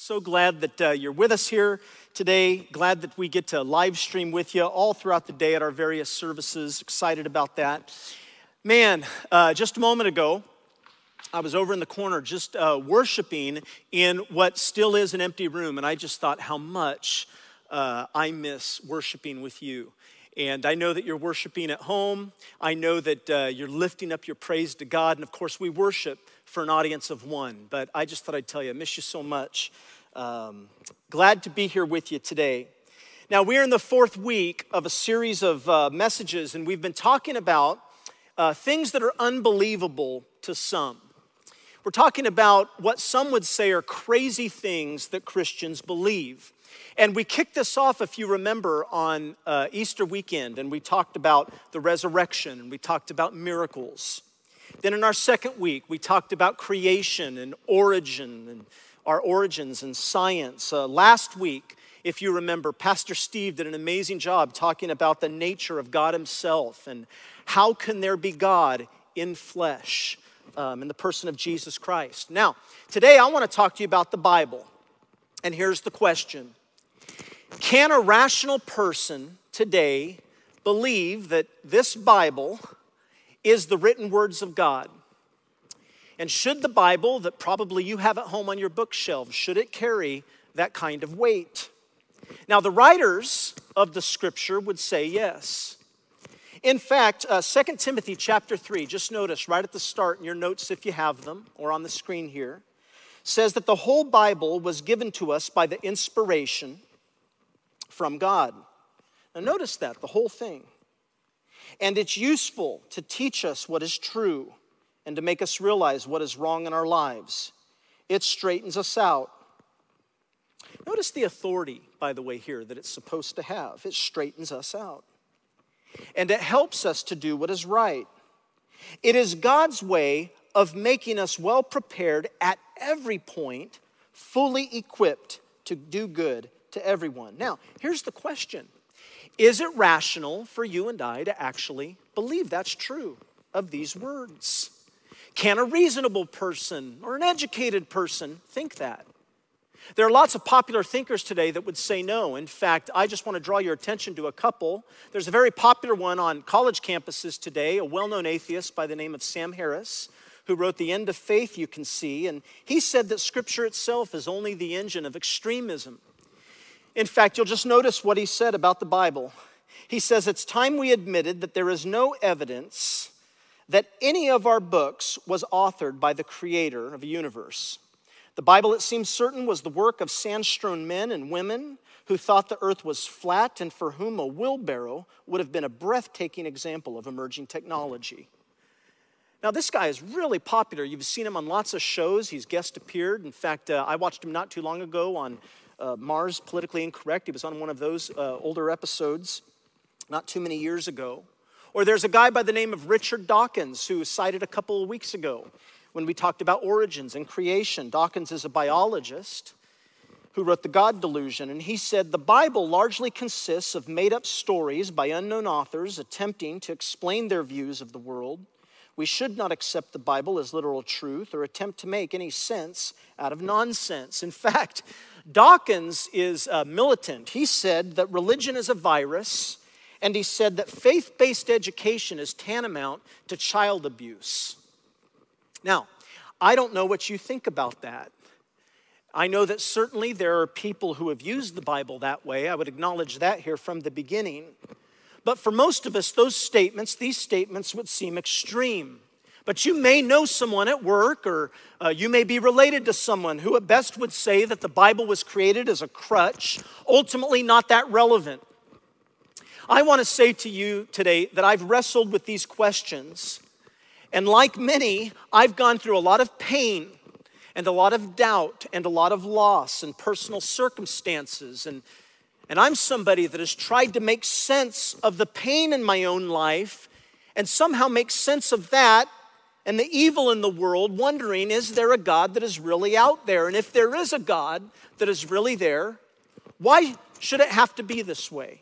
So glad that you're with us here today. Glad that we get to live stream with you all throughout the day at our various services. Excited about that. Man, just a moment ago, I was over in the corner just worshiping in what still is an empty room, and I just thought how much I miss worshiping with you. And I know that you're worshiping at home. I know that you're lifting up your praise to God. And of course, we worship for an audience of one. But I just thought I'd tell you, I miss you so much. Glad to be here with you today. Now, we're in the fourth week of a series of messages, and we've been talking about things that are unbelievable to some. We're talking about what some would say are crazy things that Christians believe. And we kicked this off, if you remember, on Easter weekend, and we talked about the resurrection, and we talked about miracles. Then in our second week, we talked about creation and origin, and our origins and science. Last week, if you remember, Pastor Steve did an amazing job talking about the nature of God himself, and how can there be God in flesh, in the person of Jesus Christ. Now, today I want to talk to you about the Bible, and here's the question. Can a rational person today believe that this Bible is the written words of God? And should the Bible that probably you have at home on your bookshelf, should it carry that kind of weight? Now, the writers of the scripture would say yes. In fact, 2 Timothy chapter 3, just notice right at the start in your notes if you have them, or on the screen here, says that the whole Bible was given to us by the inspiration from God. Now notice that, the whole thing. And it's useful to teach us what is true and to make us realize what is wrong in our lives. It straightens us out. Notice the authority, by the way, here that it's supposed to have. It straightens us out. And it helps us to do what is right. It is God's way of making us well prepared at every point, fully equipped to do good to everyone. Now, here's the question. Is it rational for you and I to actually believe that's true of these words? Can a reasonable person or an educated person think that? There are lots of popular thinkers today that would say no. In fact, I just want to draw your attention to a couple. There's a very popular one on college campuses today, a well-known atheist by the name of Sam Harris, who wrote The End of Faith, you can see. And he said that Scripture itself is only the engine of extremism. In fact, you'll just notice what he said about the Bible. He says, it's time we admitted that there is no evidence that any of our books was authored by the creator of the universe. The Bible, it seems certain, was the work of sand-strewn men and women who thought the earth was flat and for whom a wheelbarrow would have been a breathtaking example of emerging technology. Now, this guy is really popular. You've seen him on lots of shows. He's guest appeared. In fact, I watched him not too long ago on Mars Politically Incorrect. He was on one of those older episodes not too many years ago. Or there's a guy by the name of Richard Dawkins who was cited a couple of weeks ago when we talked about origins and creation. Dawkins is a biologist who wrote The God Delusion, and he said, the Bible largely consists of made-up stories by unknown authors attempting to explain their views of the world. We should not accept the Bible as literal truth or attempt to make any sense out of nonsense. In fact, Dawkins is militant. He said that religion is a virus, and he said that faith-based education is tantamount to child abuse. Now, I don't know what you think about that. I know that certainly there are people who have used the Bible that way. I would acknowledge that here from the beginning. But for most of us, these statements would seem extreme. But you may know someone at work, or you may be related to someone who at best would say that the Bible was created as a crutch, ultimately not that relevant. I want to say to you today that I've wrestled with these questions, and like many, I've gone through a lot of pain and a lot of doubt and a lot of loss and personal circumstances, and I'm somebody that has tried to make sense of the pain in my own life and somehow make sense of that and the evil in the world, wondering, is there a God that is really out there? And if there is a God that is really there, why should it have to be this way?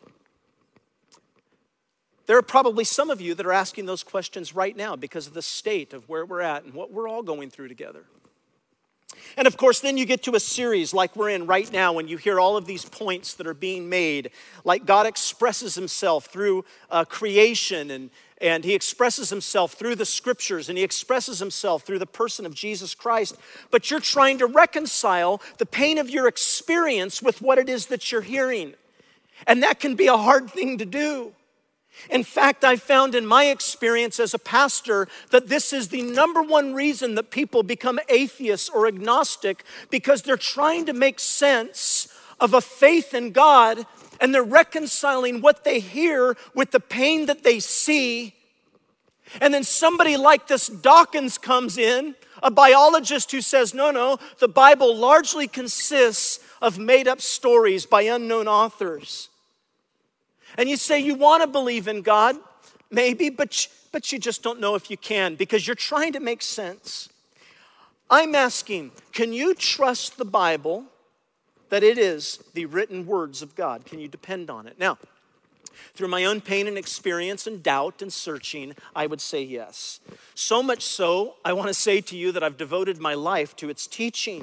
There are probably some of you that are asking those questions right now because of the state of where we're at and what we're all going through together. And of course, then you get to a series like we're in right now when you hear all of these points that are being made, like God expresses himself through creation, and he expresses himself through the scriptures, and he expresses himself through the person of Jesus Christ. But you're trying to reconcile the pain of your experience with what it is that you're hearing. And that can be a hard thing to do. In fact, I found in my experience as a pastor that this is the number one reason that people become atheists or agnostic, because they're trying to make sense of a faith in God, and they're reconciling what they hear with the pain that they see. And then somebody like this Dawkins comes in, a biologist who says, no, the Bible largely consists of made-up stories by unknown authors. And you say you want to believe in God, maybe, but you just don't know if you can, because you're trying to make sense. I'm asking, can you trust the Bible that it is the written words of God? Can you depend on it? Now, through my own pain and experience and doubt and searching, I would say yes. So much so, I want to say to you that I've devoted my life to its teaching.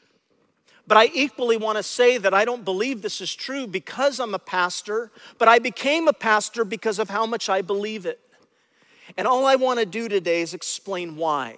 But I equally want to say that I don't believe this is true because I'm a pastor, but I became a pastor because of how much I believe it. And all I want to do today is explain why.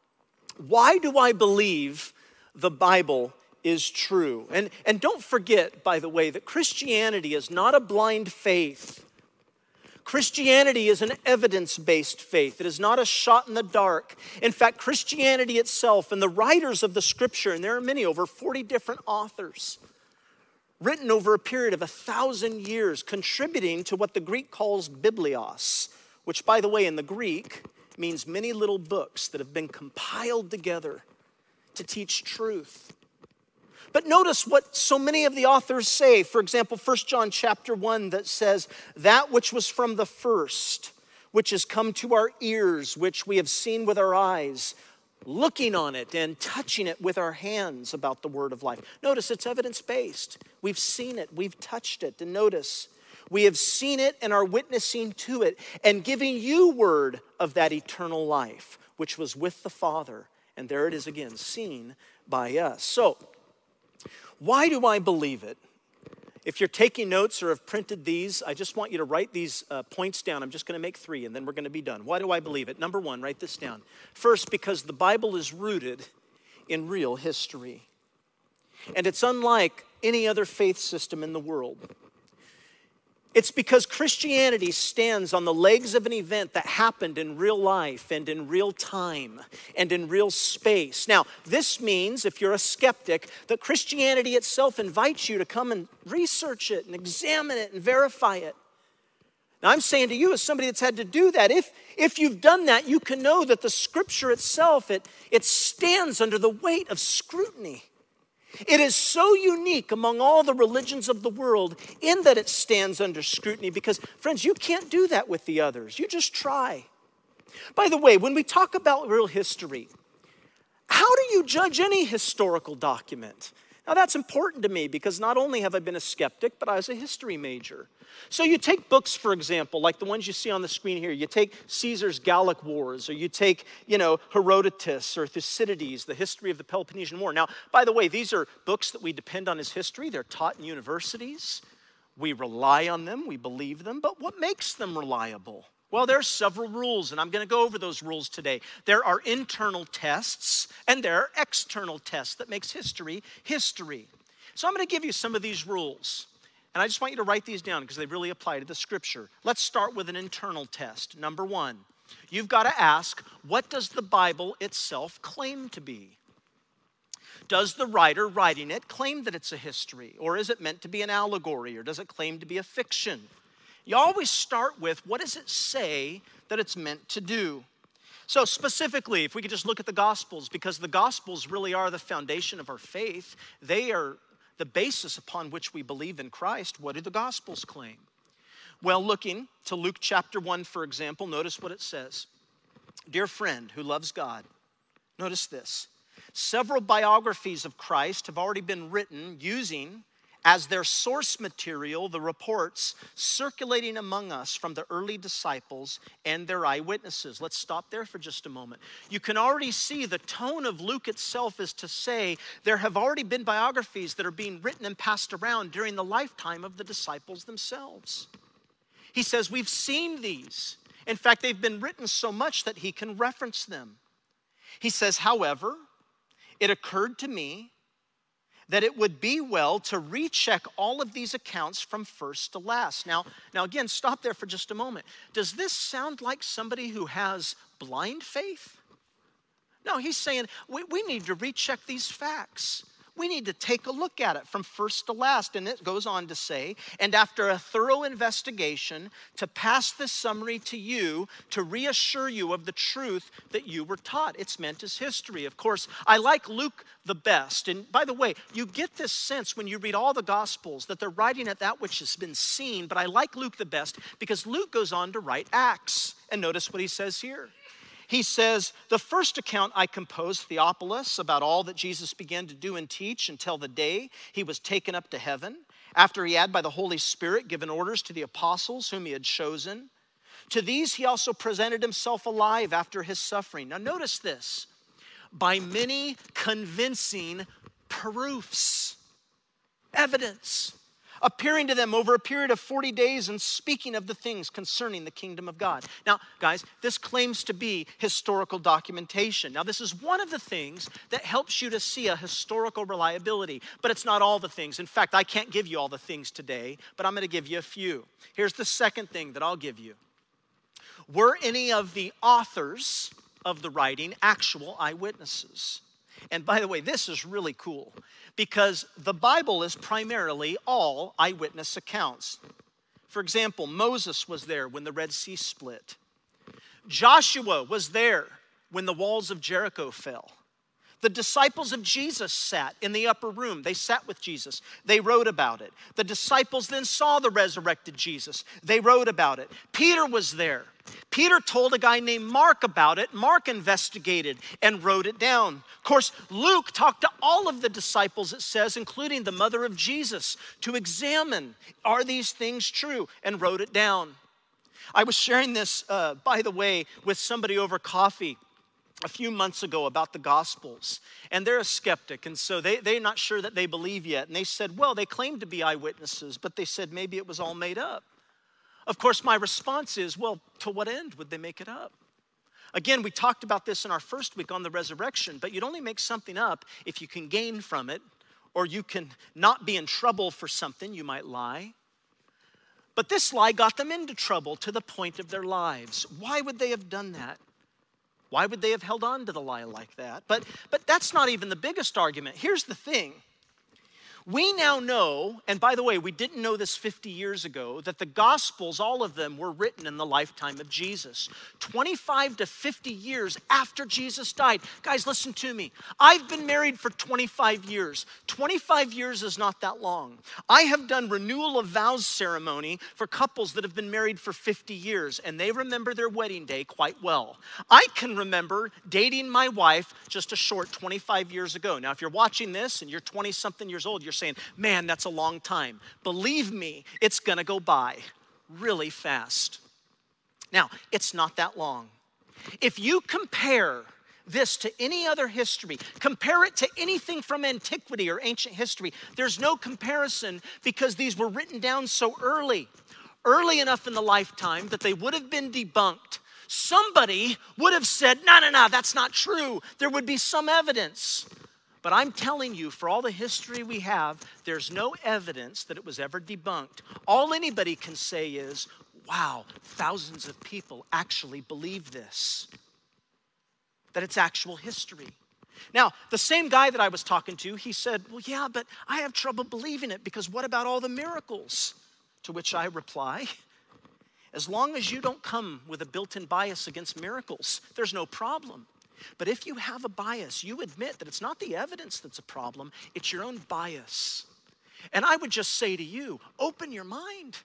Why do I believe the Bible is true? And don't forget, by the way, that Christianity is not a blind faith. Christianity is an evidence-based faith. It is not a shot in the dark. In fact, Christianity itself and the writers of the scripture, and there are many, over 40 different authors, written over a period of 1,000 years, contributing to what the Greek calls biblios, which, by the way, in the Greek means many little books that have been compiled together to teach truth. But notice what so many of the authors say. For example, 1 John chapter 1 that says, that which was from the first, which has come to our ears, which we have seen with our eyes, looking on it and touching it with our hands about the word of life. Notice it's evidence-based. We've seen it, we've touched it. And notice, we have seen it and are witnessing to it and giving you word of that eternal life, which was with the Father. And there it is again, seen by us. So, why do I believe it? If you're taking notes or have printed these, I just want you to write these points down. I'm just going to make 3, and then we're going to be done. Why do I believe it? Number 1, write this down. First, because the Bible is rooted in real history. And it's unlike any other faith system in the world. It's because Christianity stands on the legs of an event that happened in real life and in real time and in real space. Now, this means, if you're a skeptic, that Christianity itself invites you to come and research it and examine it and verify it. Now, I'm saying to you as somebody that's had to do that, if you've done that, you can know that the scripture itself, it stands under the weight of scrutiny. It is so unique among all the religions of the world in that it stands under scrutiny because, friends, you can't do that with the others. You just try. By the way, when we talk about real history, how do you judge any historical document? Now, that's important to me because not only have I been a skeptic, but I was a history major. So you take books, for example, like the ones you see on the screen here. You take Caesar's Gallic Wars, or you take, Herodotus or Thucydides, the history of the Peloponnesian War. Now, by the way, these are books that we depend on as history. They're taught in universities. We rely on them. We believe them. But what makes them reliable? Well, there are several rules, and I'm going to go over those rules today. There are internal tests, and there are external tests that makes history history. So I'm going to give you some of these rules, and I just want you to write these down because they really apply to the scripture. Let's start with an internal test. Number 1, you've got to ask, what does the Bible itself claim to be? Does the writer writing it claim that it's a history, or is it meant to be an allegory, or does it claim to be a fiction? You always start with, what does it say that it's meant to do? So specifically, if we could just look at the Gospels, because the Gospels really are the foundation of our faith. They are the basis upon which we believe in Christ. What do the Gospels claim? Well, looking to Luke chapter 1, for example, notice what it says. Dear friend who loves God, notice this. Several biographies of Christ have already been written using as their source material the reports circulating among us from the early disciples and their eyewitnesses. Let's stop there for just a moment. You can already see the tone of Luke itself is to say there have already been biographies that are being written and passed around during the lifetime of the disciples themselves. He says, we've seen these. In fact, they've been written so much that he can reference them. He says, however, it occurred to me that it would be well to recheck all of these accounts from first to last. Now again, stop there for just a moment. Does this sound like somebody who has blind faith? No, he's saying we need to recheck these facts. We need to take a look at it from first to last. And it goes on to say, and after a thorough investigation, to pass this summary to you, to reassure you of the truth that you were taught. It's meant as history. Of course, I like Luke the best. And by the way, you get this sense when you read all the Gospels that they're writing at that which has been seen. But I like Luke the best because Luke goes on to write Acts. And notice what he says here. He says, the first account I composed, Theophilus, about all that Jesus began to do and teach until the day he was taken up to heaven, after he had by the Holy Spirit given orders to the apostles whom he had chosen. To these he also presented himself alive after his suffering. Now notice this, by many convincing proofs, evidence, appearing to them over a period of 40 days and speaking of the things concerning the kingdom of God. Now, guys, this claims to be historical documentation. Now, this is one of the things that helps you to see a historical reliability, but it's not all the things. In fact, I can't give you all the things today, but I'm going to give you a few. Here's the second thing that I'll give you. Were any of the authors of the writing actual eyewitnesses? And by the way, this is really cool because the Bible is primarily all eyewitness accounts. For example, Moses was there when the Red Sea split. Joshua was there when the walls of Jericho fell. The disciples of Jesus sat in the upper room. They sat with Jesus. They wrote about it. The disciples then saw the resurrected Jesus. They wrote about it. Peter was there. Peter told a guy named Mark about it. Mark investigated and wrote it down. Of course, Luke talked to all of the disciples, it says, including the mother of Jesus, to examine, are these things true, and wrote it down. I was sharing this, by the way, with somebody over coffee a few months ago about the Gospels, and they're a skeptic, and so they're not sure that they believe yet. And they said, well, they claim to be eyewitnesses, but they said maybe it was all made up. Of course, my response is, well, to what end would they make it up? Again, we talked about this in our first week on the resurrection, but you'd only make something up if you can gain from it, or you can not be in trouble for something, you might lie. But this lie got them into trouble to the point of their lives. Why would they have done that? Why would they have held on to the lie like that? But that's not even the biggest argument. Here's the thing. We now know, and by the way, we didn't know this 50 years ago, that the Gospels, all of them, were written in the lifetime of Jesus. 25 to 50 years after Jesus died. Guys, listen to me. I've been married for 25 years. 25 years is not that long. I have done renewal of vows ceremony for couples that have been married for 50 years, and they remember their wedding day quite well. I can remember dating my wife just a short 25 years ago. Now, if you're watching this and you're 20-something years old, you're saying, man, that's a long time. Believe me, it's gonna go by really fast. Now, it's not that long. If you compare this to any other history, compare it to anything from antiquity or ancient history, there's no comparison because these were written down so early enough in the lifetime that they would have been debunked. Somebody would have said, no, that's not true. There would be some evidence. But I'm telling you, for all the history we have, there's no evidence that it was ever debunked. All anybody can say is, wow, thousands of people actually believe this. That it's actual history. Now, the same guy that I was talking to, he said, well, yeah, but I have trouble believing it because what about all the miracles? To which I reply, as long as you don't come with a built-in bias against miracles, there's no problem. But if you have a bias, you admit that it's not the evidence that's a problem, it's your own bias. And I would just say to you, open your mind.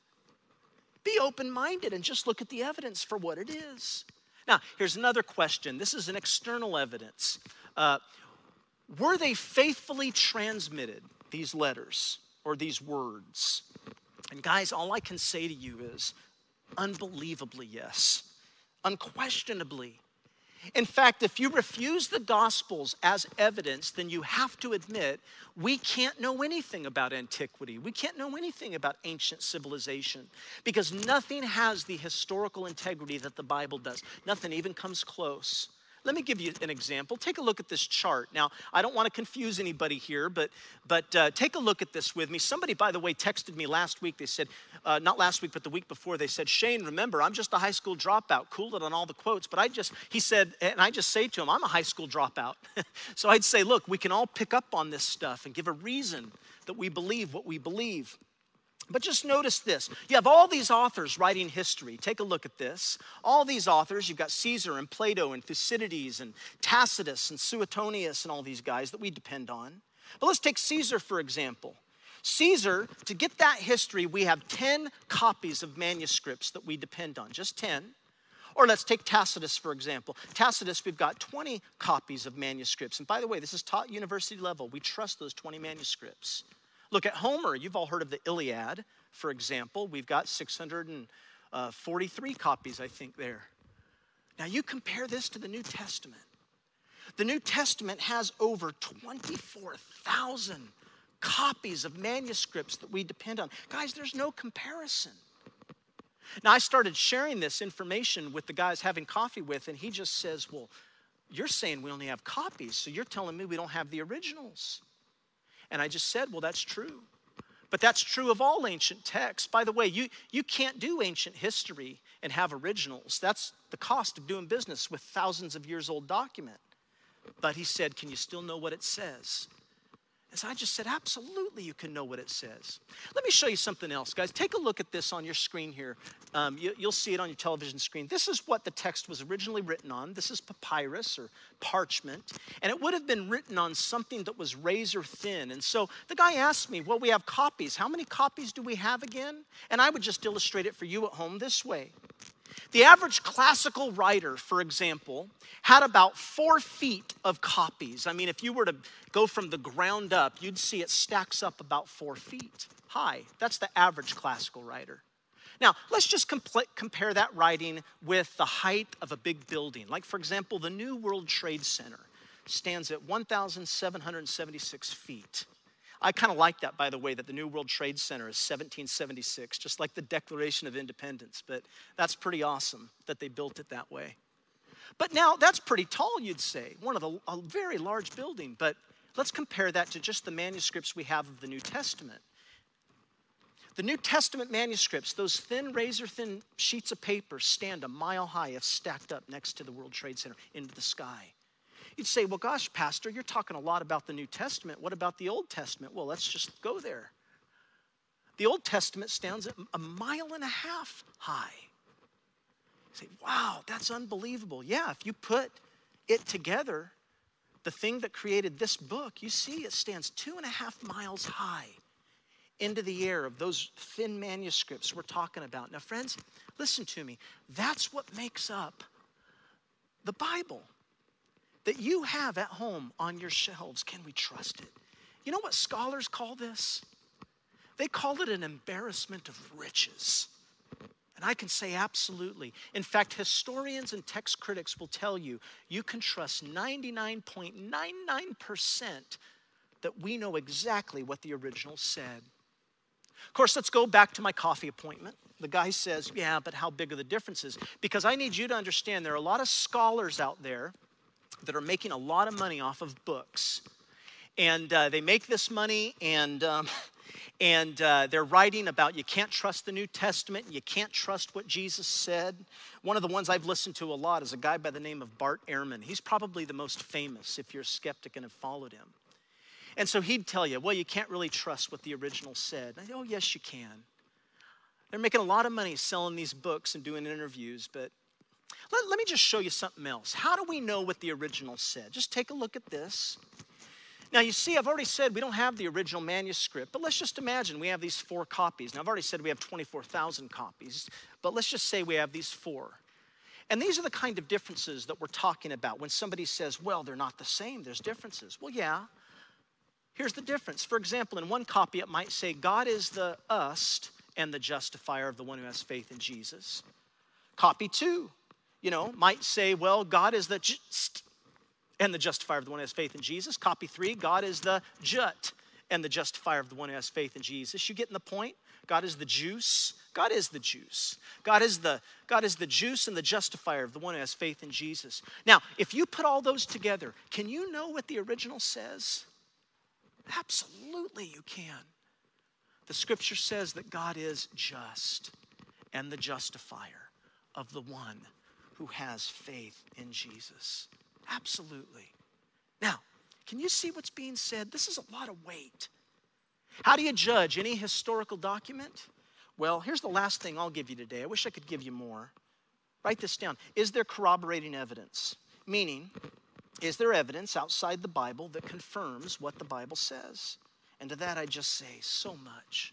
Be open-minded and just look at the evidence for what it is. Now, here's another question. This is an external evidence. Were they faithfully transmitted, these letters? or these words? And guys, all I can say to you is unbelievably yes, unquestionably. In fact, if you refuse the Gospels as evidence, then you have to admit we can't know anything about antiquity. We can't know anything about ancient civilization because nothing has the historical integrity that the Bible does. Nothing even comes close. Let me give you an example. Take a look at this chart. Now, I don't want to confuse anybody here, but take a look at this with me. Somebody, by the way, texted me last week. They said, not last week, but the week before, they said, Shane, remember, I'm just a high school dropout. Cool it on all the quotes. But he said, and I just say to him, I'm a high school dropout. So I'd say, look, we can all pick up on this stuff and give a reason that we believe what we believe. But just notice this. You have all these authors writing history. Take a look at this. All these authors, you've got Caesar and Plato and Thucydides and Tacitus and Suetonius and all these guys that we depend on. But let's take Caesar, for example. Caesar, to get that history, we have 10 copies of manuscripts that we depend on, just 10. Or let's take Tacitus, for example. Tacitus, we've got 20 copies of manuscripts. And by the way, this is taught university level. We trust those 20 manuscripts. Look at Homer. You've all heard of the Iliad, for example. We've got 643 copies, I think, there. Now, you compare this to the New Testament. The New Testament has over 24,000 copies of manuscripts that we depend on. Guys, there's no comparison. Now, I started sharing this information with the guys having coffee with, and he just says, well, you're saying we only have copies, so you're telling me we don't have the originals. And I just said, well, that's true. But that's true of all ancient texts. By the way, you can't do ancient history and have originals. That's the cost of doing business with thousands of years old document. But he said, can you still know what it says? And so I just said, absolutely, you can know what it says. Let me show you something else, guys. Take a look at this on your screen here. You'll see it on your television screen. This is what the text was originally written on. This is papyrus or parchment. And it would have been written on something that was razor thin. And so the guy asked me, well, we have copies. How many copies do we have again? And I would just illustrate it for you at home this way. The average classical writer, for example, had about 4 feet of copies. I mean, if you were to go from the ground up, you'd see it stacks up about 4 feet high. That's the average classical writer. Now, let's just compare that writing with the height of a big building. Like, for example, the New World Trade Center stands at 1,776 feet. I kind of like that, by the way, that the New World Trade Center is 1776, just like the Declaration of Independence. But that's pretty awesome that they built it that way. But now, that's pretty tall, you'd say. A very large building. But let's compare that to just the manuscripts we have of the New Testament. The New Testament manuscripts, those thin, razor-thin sheets of paper, stand a mile high if stacked up next to the World Trade Center into the sky. You'd say, well, gosh, Pastor, you're talking a lot about the New Testament. What about the Old Testament? Well, let's just go there. The Old Testament stands at 1.5 miles high. You say, wow, that's unbelievable. Yeah, if you put it together, the thing that created this book, you see it stands 2.5 miles high into the air of those thin manuscripts we're talking about. Now, friends, listen to me. That's what makes up the Bible that you have at home on your shelves. Can we trust it? You know what scholars call this? They call it an embarrassment of riches. And I can say absolutely. In fact, historians and text critics will tell you, you can trust 99.99% that we know exactly what the original said. Of course, let's go back to my coffee appointment. The guy says, yeah, but how big are the differences? Because I need you to understand there are a lot of scholars out there that are making a lot of money off of books. And they make this money and they're writing about you can't trust the New Testament, you can't trust what Jesus said. One of the ones I've listened to a lot is a guy by the name of Bart Ehrman. He's probably the most famous if you're a skeptic and have followed him. And so he'd tell you, well, you can't really trust what the original said. I say, oh, yes, you can. They're making a lot of money selling these books and doing interviews, but let me just show you something else. How do we know what the original said? Just take a look at this. Now, you see, I've already said we don't have the original manuscript, but let's just imagine we have these 4 copies. Now, I've already said we have 24,000 copies, but let's just say we have these 4. And these are the kind of differences that we're talking about when somebody says, well, they're not the same, there's differences. Well, yeah. here's the difference. For example, in one copy it might say, God is the us and the justifier of the one who has faith in Jesus. Copy 2, might say, well, God is the just and the justifier of the one who has faith in Jesus. Copy 3, God is the jut and the justifier of the one who has faith in Jesus. You getting the point? God is the juice. God is the juice. God is the juice and the justifier of the one who has faith in Jesus. Now, if you put all those together, can you know what the original says? Absolutely you can. The scripture says that God is just and the justifier of the one who has faith in Jesus. Absolutely. Now, can you see what's being said? This is a lot of weight. How do you judge any historical document? Well, here's the last thing I'll give you today. I wish I could give you more. Write this down. Is there corroborating evidence? Meaning, is there evidence outside the Bible that confirms what the Bible says? And to that I just say so much.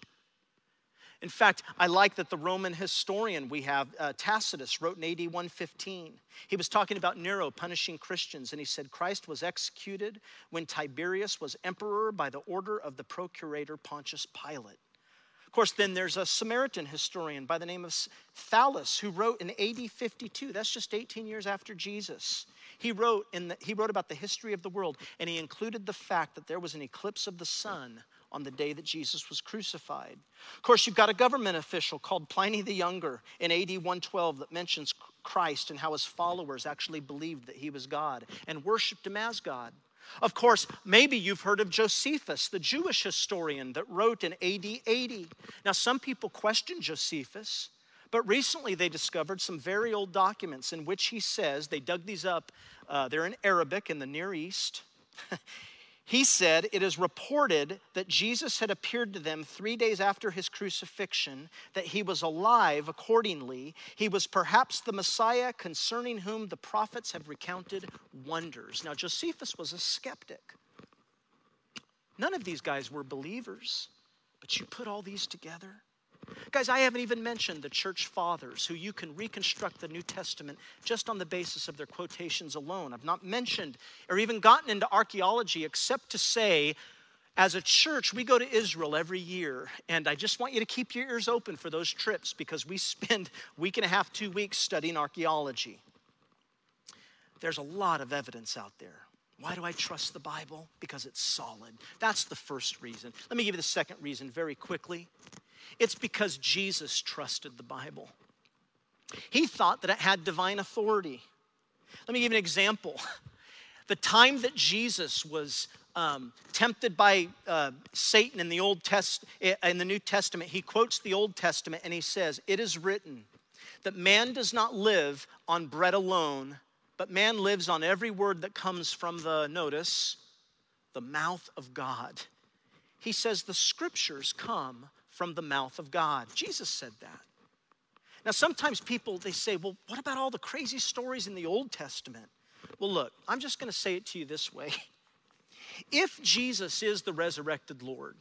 In fact, I like that the Roman historian we have, Tacitus, wrote in AD 115. He was talking about Nero punishing Christians, and he said, Christ was executed when Tiberius was emperor by the order of the procurator Pontius Pilate. Of course, then there's a Samaritan historian by the name of Thallus who wrote in AD 52. That's just 18 years after Jesus. He wrote about the history of the world, and he included the fact that there was an eclipse of the sun on the day that Jesus was crucified. Of course, you've got a government official called Pliny the Younger in AD 112 that mentions Christ and how his followers actually believed that he was God and worshiped him as God. Of course, maybe you've heard of Josephus, the Jewish historian that wrote in AD 80. Now, some people question Josephus, but recently they discovered some very old documents in which he says, they dug these up, they're in Arabic in the Near East. He said, it is reported that Jesus had appeared to them 3 days after his crucifixion, that he was alive accordingly. He was perhaps the Messiah concerning whom the prophets have recounted wonders. Now, Josephus was a skeptic. None of these guys were believers, but you put all these together. Guys, I haven't even mentioned the church fathers who you can reconstruct the New Testament just on the basis of their quotations alone. I've not mentioned or even gotten into archaeology except to say, as a church, we go to Israel every year, and I just want you to keep your ears open for those trips because we spend a week and a half, 2 weeks studying archaeology. There's a lot of evidence out there. Why do I trust the Bible? Because it's solid. That's the first reason. Let me give you the second reason very quickly. It's because Jesus trusted the Bible. He thought that it had divine authority. Let me give you an example. The time that Jesus was tempted by Satan in the New Testament, he quotes the Old Testament and he says, "It is written that man does not live on bread alone, but man lives on every word that comes from the mouth of God." He says the scriptures come from the mouth of God. Jesus said that. Now, sometimes people, they say, well, what about all the crazy stories in the Old Testament? Well, look, I'm just going to say it to you this way. If Jesus is the resurrected Lord,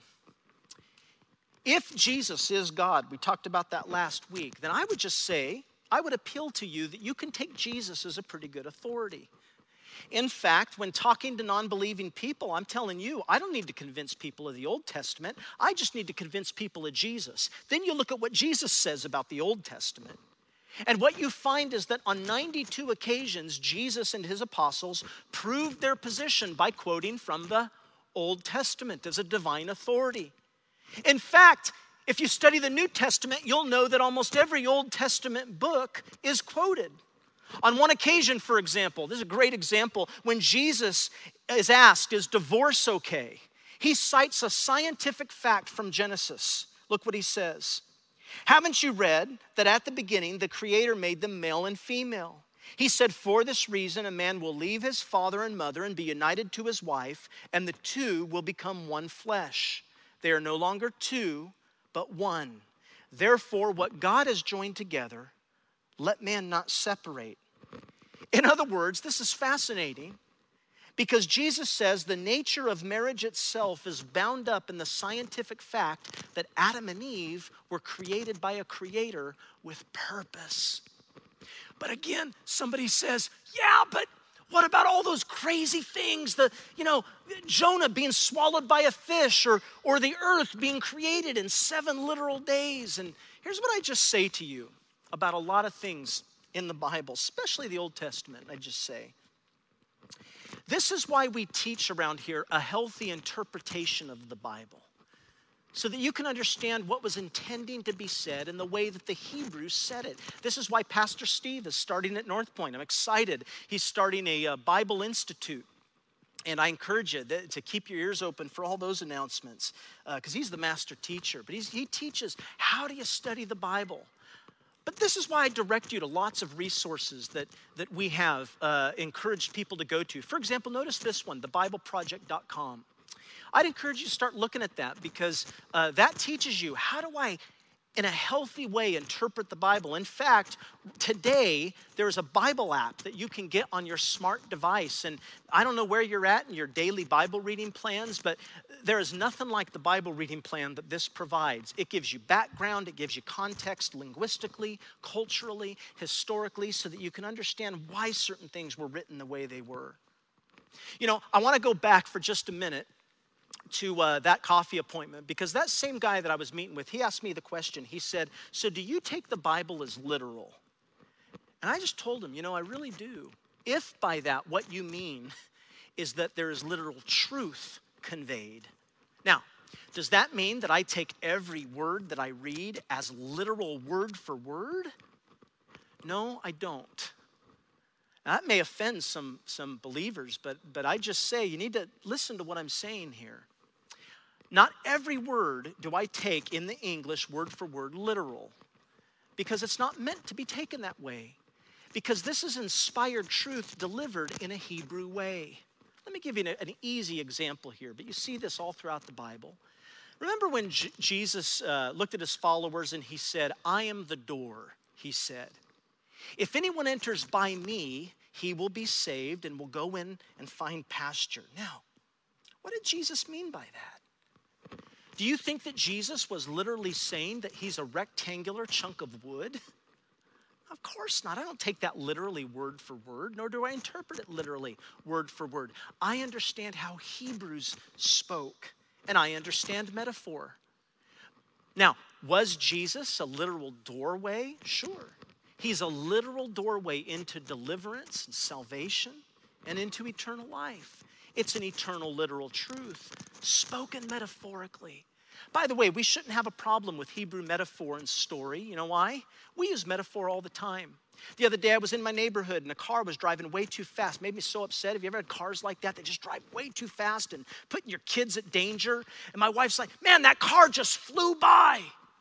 if Jesus is God, we talked about that last week, then I would just say, I would appeal to you that you can take Jesus as a pretty good authority. In fact, when talking to non-believing people, I'm telling you, I don't need to convince people of the Old Testament. I just need to convince people of Jesus. Then you look at what Jesus says about the Old Testament. And what you find is that on 92 occasions, Jesus and his apostles proved their position by quoting from the Old Testament as a divine authority. In fact, if you study the New Testament, you'll know that almost every Old Testament book is quoted. On one occasion, for example, this is a great example, when Jesus is asked, is divorce okay? He cites a scientific fact from Genesis. Look what he says. Haven't you read that at the beginning the Creator made them male and female? He said, for this reason a man will leave his father and mother and be united to his wife, and the two will become one flesh. They are no longer two, but one. Therefore, what God has joined together, let man not separate. In other words, this is fascinating because Jesus says the nature of marriage itself is bound up in the scientific fact that Adam and Eve were created by a creator with purpose. But again, somebody says, yeah, but What about all those crazy things? Jonah being swallowed by a fish or the earth being created in 7 literal days. And here's what I just say to you about a lot of things in the Bible, especially the Old Testament, I just say. This is why we teach around here a healthy interpretation of the Bible, so that you can understand what was intending to be said in the way that the Hebrews said it. This is why Pastor Steve is starting at North Point. I'm excited. He's starting a Bible Institute. And I encourage you to keep your ears open for all those announcements, because he's the master teacher. But he teaches, how do you study the Bible? But this is why I direct you to lots of resources that we have encouraged people to go to. For example, notice this one, thebibleproject.com. I'd encourage you to start looking at that, because that teaches you, how do I, in a healthy way, interpret the Bible? In fact, today, there's a Bible app that you can get on your smart device. And I don't know where you're at in your daily Bible reading plans, but there is nothing like the Bible reading plan that this provides. It gives you background, it gives you context linguistically, culturally, historically, so that you can understand why certain things were written the way they were. I want to go back for just a minute to that coffee appointment, because that same guy that I was meeting with, he asked me the question. He said, so do you take the Bible as literal? And I just told him, I really do. If by that what you mean is that there is literal truth conveyed. Now, does that mean that I take every word that I read as literal word for word? No, I don't. That may offend some believers, but I just say you need to listen to what I'm saying here. Not every word do I take in the English word for word literal, because it's not meant to be taken that way, because this is inspired truth delivered in a Hebrew way. Let me give you an easy example here, but you see this all throughout the Bible. Remember when Jesus looked at his followers and he said, I am the door, he said. If anyone enters by me, he will be saved and will go in and find pasture. Now, what did Jesus mean by that? Do you think that Jesus was literally saying that he's a rectangular chunk of wood? Of course not. I don't take that literally word for word, nor do I interpret it literally word for word. I understand how Hebrews spoke, and I understand metaphor. Now, was Jesus a literal doorway? Sure. He's a literal doorway into deliverance and salvation and into eternal life. It's an eternal literal truth spoken metaphorically. By the way, we shouldn't have a problem with Hebrew metaphor and story. You know why? We use metaphor all the time. The other day I was in my neighborhood and a car was driving way too fast. Made me so upset. Have you ever had cars like that? They just drive way too fast and putting your kids at danger. And my wife's like, man, that car just flew by.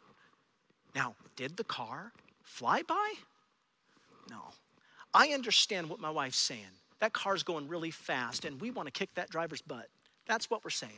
Now, did the car fly by? No. I understand what my wife's saying. That car's going really fast and we want to kick that driver's butt. That's what we're saying.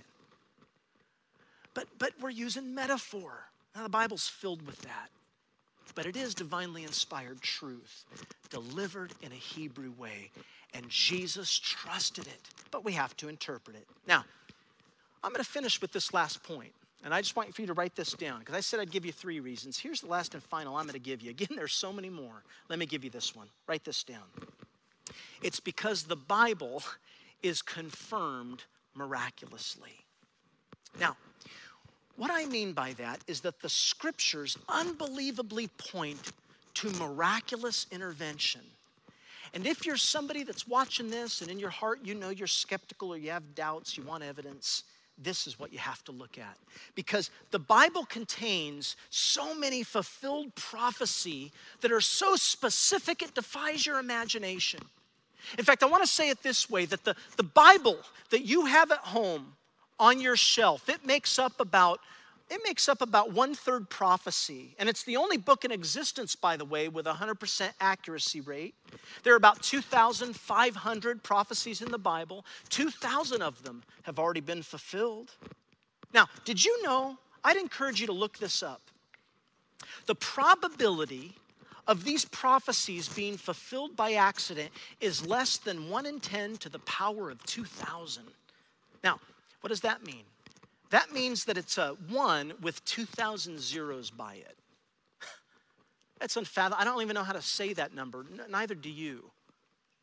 But we're using metaphor. Now, the Bible's filled with that. But it is divinely inspired truth, delivered in a Hebrew way. And Jesus trusted it, but we have to interpret it. Now, I'm going to finish with this last point. And I just want for you to write this down, because I said I'd give you 3 reasons. Here's the last and final I'm going to give you. Again, there's so many more. Let me give you this one. Write this down. It's because the Bible is confirmed miraculously. Now, what I mean by that is that the scriptures unbelievably point to miraculous intervention. And if you're somebody that's watching this and in your heart you know you're skeptical or you have doubts, you want evidence, this is what you have to look at. Because the Bible contains so many fulfilled prophecy that are so specific it defies your imagination. In fact, I want to say it this way, that the Bible that you have at home on your shelf, it makes up about 1/3 prophecy. And it's the only book in existence, by the way, with 100% accuracy rate. There are about 2,500 prophecies in the Bible. 2,000 of them have already been fulfilled. Now, did you know, I'd encourage you to look this up. The probability of these prophecies being fulfilled by accident is less than 1 in 10 to the power of 2,000. Now, what does that mean? That means that it's a 1 with 2,000 zeros by it. That's unfathomable. I don't even know how to say that number. Neither do you.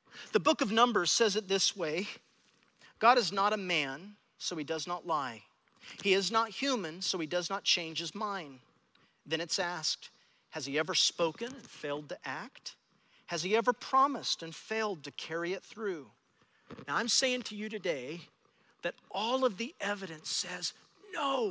The book of Numbers says it this way: God is not a man, so he does not lie. He is not human, so he does not change his mind. Then it's asked, has he ever spoken and failed to act? Has he ever promised and failed to carry it through? Now I'm saying to you today that all of the evidence says, no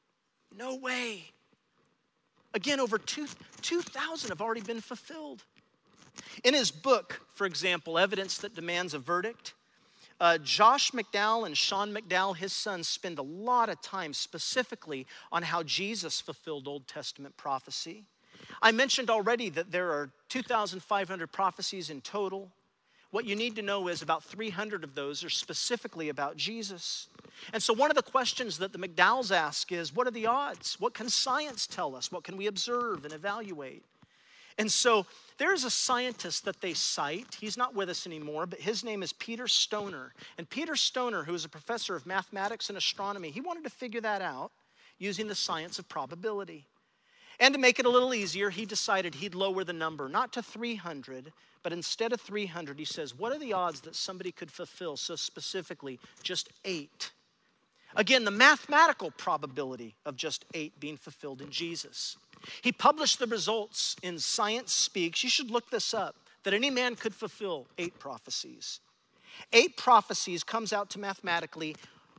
way. Again, over 2,000 have already been fulfilled. In his book, for example, Evidence That Demands a Verdict, Josh McDowell and Sean McDowell, his sons, spend a lot of time specifically on how Jesus fulfilled Old Testament prophecy. I mentioned already that there are 2,500 prophecies in total. What you need to know is about 300 of those are specifically about Jesus. And so one of the questions that the McDowells ask is, what are the odds? What can science tell us? What can we observe and evaluate? And so there's a scientist that they cite. He's not with us anymore, but his name is Peter Stoner. And Peter Stoner, who is a professor of mathematics and astronomy, he wanted to figure that out using the science of probability. And to make it a little easier, he decided he'd lower the number, not to 300, but instead of 300, he says, what are the odds that somebody could fulfill, so specifically, just 8? Again, the mathematical probability of just 8 being fulfilled in Jesus. He published the results in Science Speaks. You should look this up, that any man could fulfill 8 prophecies. 8 prophecies comes out to mathematically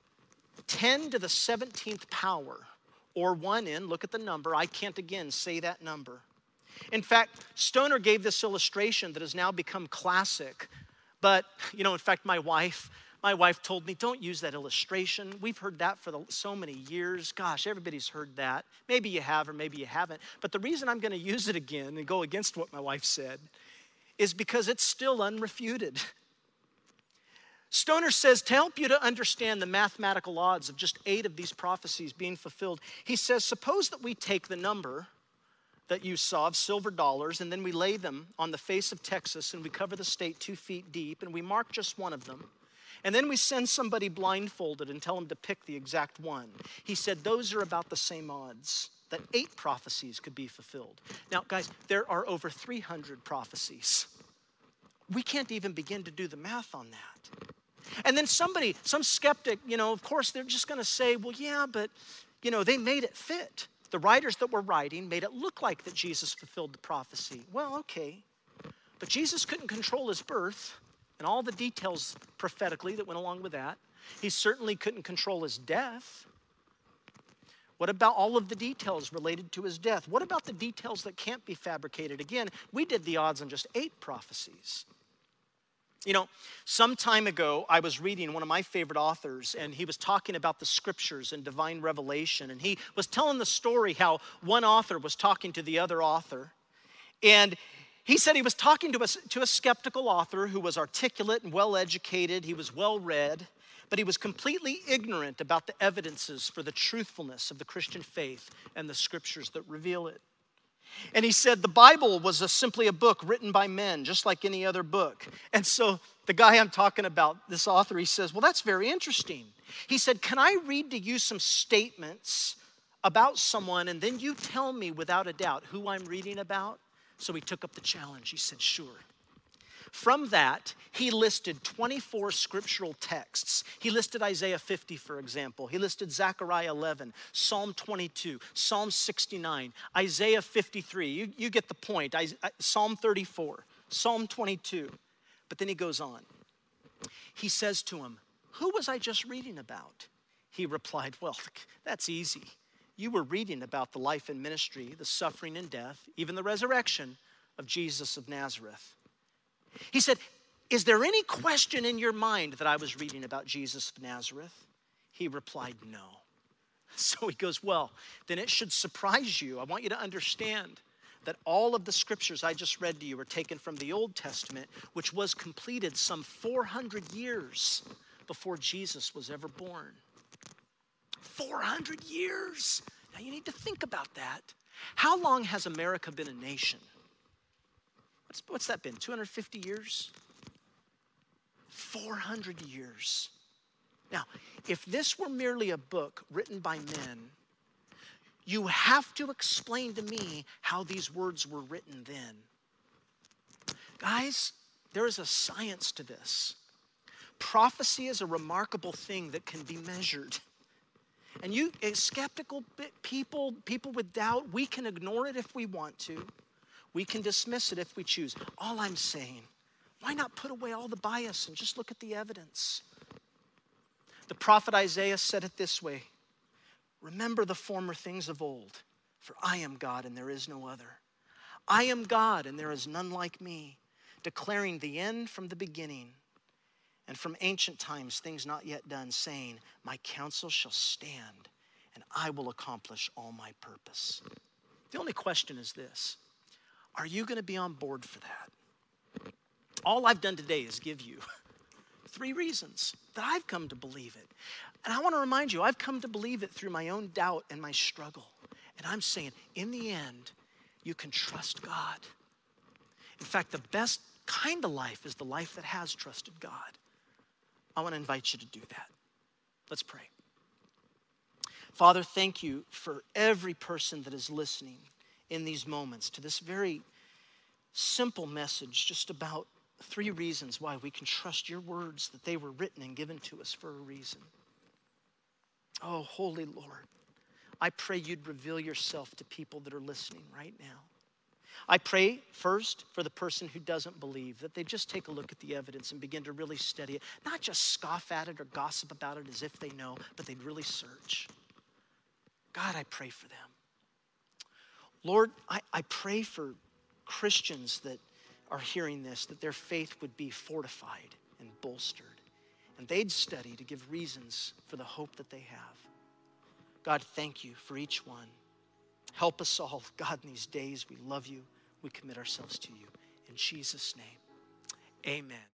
10 to the 17th power, or 1 in, look at the number. I can't again say that number. In fact, Stoner gave this illustration that has now become classic. But, in fact, my wife told me, don't use that illustration. We've heard that for so many years. Gosh, everybody's heard that. Maybe you have or maybe you haven't. But the reason I'm going to use it again and go against what my wife said is because it's still unrefuted. Stoner says, to help you to understand the mathematical odds of just 8 of these prophecies being fulfilled, he says, suppose that we take the number that you saw of silver dollars, and then we lay them on the face of Texas, and we cover the state 2 feet deep, and we mark just one of them. And then we send somebody blindfolded and tell them to pick the exact one. He said, those are about the same odds that 8 prophecies could be fulfilled. Now, guys, there are over 300 prophecies. We can't even begin to do the math on that. And then some skeptic, of course, they're just going to say, well, yeah, but, they made it fit. The writers that were writing made it look like that Jesus fulfilled the prophecy. Well, okay. But Jesus couldn't control his birth and all the details prophetically that went along with that. He certainly couldn't control his death. What about all of the details related to his death? What about the details that can't be fabricated? Again, we did the odds on just 8 prophecies. Some time ago, I was reading one of my favorite authors, and he was talking about the scriptures and divine revelation. And he was telling the story how one author was talking to the other author. And he said he was talking to a skeptical author who was articulate and well-educated. He was well-read, but he was completely ignorant about the evidences for the truthfulness of the Christian faith and the scriptures that reveal it. And he said the Bible was simply a book written by men, just like any other book. And so the guy I'm talking about, this author, he says, well, that's very interesting. He said, can I read to you some statements about someone, and then you tell me without a doubt who I'm reading about? So he took up the challenge. He said, sure. From that, he listed 24 scriptural texts. He listed Isaiah 50, for example. He listed Zechariah 11, Psalm 22, Psalm 69, Isaiah 53. You get the point. Psalm 34, Psalm 22. But then he goes on. He says to him, who was I just reading about? He replied, well, that's easy. You were reading about the life and ministry, the suffering and death, even the resurrection of Jesus of Nazareth. He said, is there any question in your mind that I was reading about Jesus of Nazareth? He replied, no. So he goes, well, then it should surprise you. I want you to understand that all of the scriptures I just read to you are taken from the Old Testament, which was completed some 400 years before Jesus was ever born. 400 years. Now you need to think about that. How long has America been a nation? What's that been, 250 years? 400 years. Now, if this were merely a book written by men, you have to explain to me how these words were written then. Guys, There is a science to this. Prophecy is a remarkable thing that can be measured. And you, skeptical people with doubt, we can ignore it if we want to. We can dismiss it if we choose. All I'm saying, why not put away all the bias and just look at the evidence? The prophet Isaiah said it this way: remember the former things of old, for I am God and there is no other. I am God and there is none like me, declaring the end from the beginning, and from ancient times things not yet done, saying, my counsel shall stand, and I will accomplish all my purpose. The only question is this: are you going to be on board for that? All I've done today is give you 3 reasons that I've come to believe it. And I want to remind you, I've come to believe it through my own doubt and my struggle. And I'm saying, in the end, you can trust God. In fact, the best kind of life is the life that has trusted God. I want to invite you to do that. Let's pray. Father, thank you for every person that is listening in these moments to this very simple message just about 3 reasons why we can trust your words, that they were written and given to us for a reason. Oh, Holy Lord, I pray you'd reveal yourself to people that are listening right now. I pray first for the person who doesn't believe, that they just take a look at the evidence and begin to really study it. Not just scoff at it or gossip about it as if they know, but they'd really search. God, I pray for them. Lord, I pray for Christians that are hearing this, that their faith would be fortified and bolstered, and they'd study to give reasons for the hope that they have. God, thank you for each one. Help us all, God, in these days. We love you. We commit ourselves to you. In Jesus' name, amen.